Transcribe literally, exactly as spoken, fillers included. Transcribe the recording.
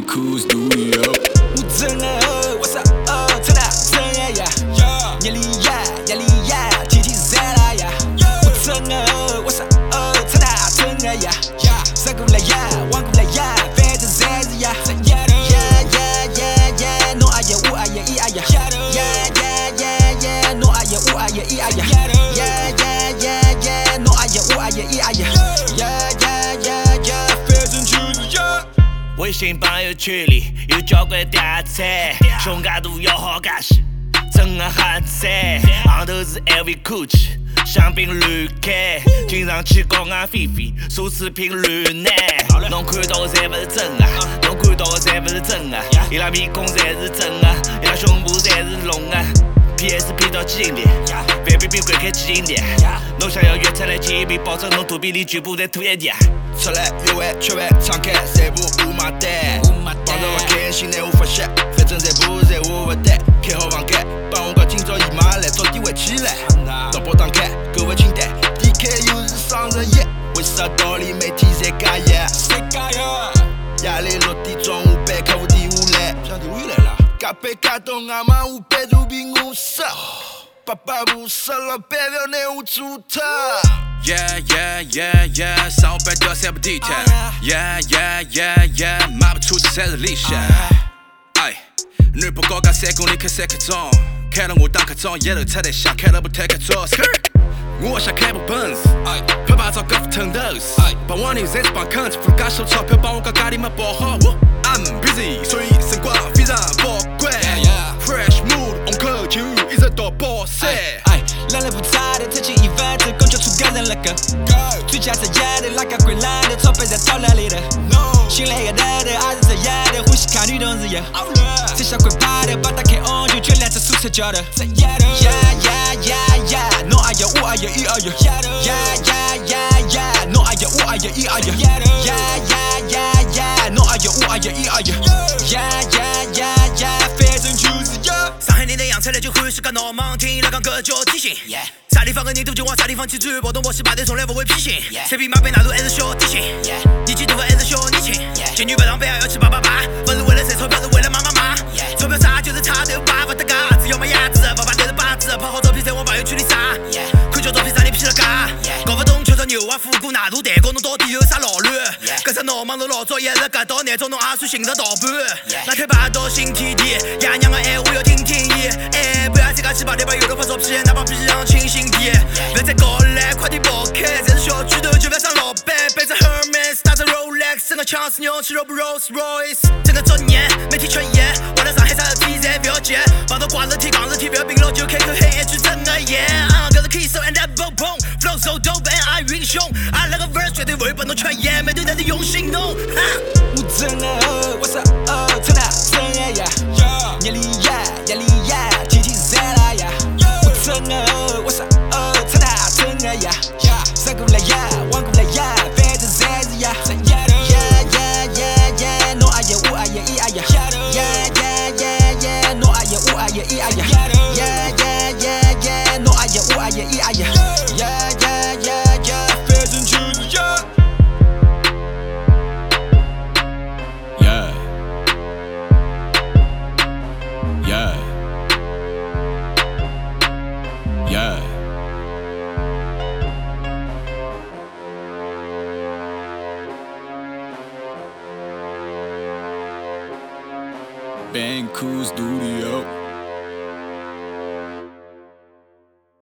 Cool Studio。 我真爱我啥哦，真的真爱呀，压力呀压力呀，天天在啦呀。我真爱我啥哦，真的真爱呀，杀过来呀，玩过来呀，反正才是呀。Yeah yeah yeah yeah， 侬爱呀我爱呀伊爱呀。Yeah yeah yeah yeah， 侬爱呀我爱呀伊爱呀。Yeah yeah yeah yeah， 侬爱呀我爱呀伊爱呀。Yeah yeah yeah yeah， 反正就是呀。 微信朋友圈里有交关嗲菜，胸介大要好介些，真的很赞。行头是 L V、Gucci， 香槟乱开，经常去高昂飞飞，奢侈品乱拿。侬看到的侪不是真的，侬看到的侪不是真的，伊拉面孔侪是真的，伊拉胸部侪是隆的。P S P 到基因店，范冰冰关开基因店。侬想要约出来见一面，保证侬肚皮里全部侪吐一地。 出来约会吃饭敞开，全部我买单。帮着我开心难无法歇，反正全部侪我负担。开好房间，帮我讲今朝姨妈来，早点回起来。淘宝打开购物清单，点开又是双十一，为啥道理每天侪加一？ 谁加呀？ 夜里六点钟下班，客户电话来， 想电话又来了。 加班加到外卖下班肚皮饿死，爸爸不死，老板要拿我做脱。 Yeah yeah yeah yeah， 上班都要三部地铁。Yeah yeah yeah yeah， 卖不出去才是理想。哎，男跑高架三公里开三刻钟，看了我打瞌钟，一头插在想，开了部坦克车。我想开部奔驰，拍牌照高富腾头，帮网友侪是帮坑子，付了介许多钞票帮我讲家里没包好。I'm busy， 所以生活非常宝贵。Fresh mood， on call 情侣一直到爆晒。 懒了不差的，特勤一万只，公交出个人了个。最佳是压的，拉个鬼懒的，钞票在掏哪里的？新来个男的，还是这样的，欢喜看女同志呀。这小鬼趴的，把打开 on 就全两只手扯脚的。Yeah yeah yeah yeah， 侬爱呀我爱呀伊爱呀。Yeah yeah yeah yeah， 侬爱呀我爱呀伊爱呀。Yeah yeah yeah yeah， 侬爱呀我爱呀伊爱呀。Yeah yeah yeah yeah， 反正就是呀。 上海人的洋菜来就欢喜个闹忙，听伊拉讲搿叫提醒。啥地方的人都就往啥地方去转，跑东跑西排队从来不会偏心。产品马杯那都还是小提醒，年纪大还是小年轻。今女不上班还要去叭叭叭，不是为了赚钞票，是为了买买买。钞票差就是差头拔不得嘎，只要没牙子，爸爸带着八字，拍好照片再往朋友圈里撒。看叫照片啥人 P 了嘎，搞不懂吃着牛蛙腐骨奶肚蛋糕，侬到底有啥老卵？搿只闹忙侬老早一直搿道难找侬也算寻得到伴。那开排到新天地，爷娘个闲话要听听伊。哎，不要自家去排队把有人拍照片，哪帮逼样清醒点。不要再搞来，快点跑开！侪是小巨头，就不要上老板。背着 Hermes， 打着 Rolex， 整个强势牛，吃肉不 Rolls Royce。整个作业，每天吃盐，回来上海啥事体侪不要急。碰到怪事体、戆事体，不要凭牢就开口喊一句真的耶。啊，搿是 Key So and Apple Pong，Flow so dope and 爱运凶。啊，那个 verse 绝对不会帮侬吃盐，面对那是用心弄。 我真爱我啥哦，真的真爱呀，压力呀压力呀，天天在啦呀。我真爱我啥哦，真的真爱呀，杀过来呀，玩过来呀，反正才是呀。Yeah yeah yeah yeah， 侬爱呀我爱呀伊爱呀。Yeah yeah yeah yeah， 侬爱呀我爱呀伊爱呀。Yeah yeah yeah yeah， 侬爱呀我爱呀伊爱呀。Yeah yeah yeah yeah， 反正就是呀。 Yeah yeah yeah。 Bang Cool Studio。